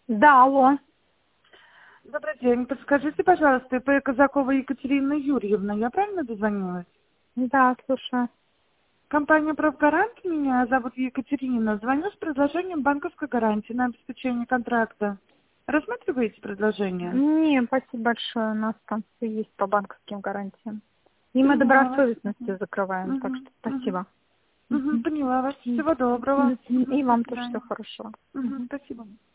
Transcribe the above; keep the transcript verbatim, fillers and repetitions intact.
Да, алло. Добрый день. Подскажите, пожалуйста, это Казакова Екатерина Юрьевна. Я правильно дозвонилась? Да, слушаю. Компания «Правгарант», меня зовут Екатерина. Звоню с предложением банковской гарантии на обеспечение контракта. Рассматриваете предложение? Не, спасибо большое. У нас там все есть по банковским гарантиям. И мы Поняла вас. добросовестностью закрываем, так Угу, что спасибо. угу. Угу, поняла вас. Мгм. Всего доброго. И Мгм, и до вам тоже всего свидания. хорошего. Угу, спасибо.